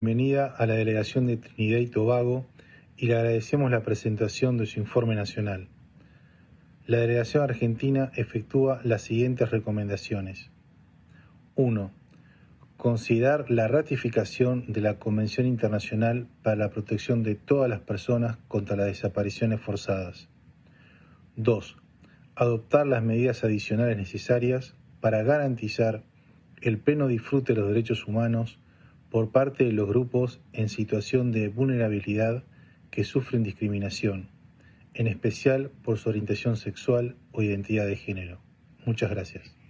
Bienvenida a la delegación de Trinidad y Tobago y le agradecemos la presentación de su informe nacional. La delegación argentina efectúa las siguientes recomendaciones. 1. Considerar la ratificación de la Convención Internacional para la Protección de todas las personas contra las desapariciones forzadas. 2. Adoptar las medidas adicionales necesarias para garantizar el pleno disfrute de los derechos humanos por parte de los grupos en situación de vulnerabilidad que sufren discriminación, en especial por su orientación sexual o identidad de género. Muchas gracias.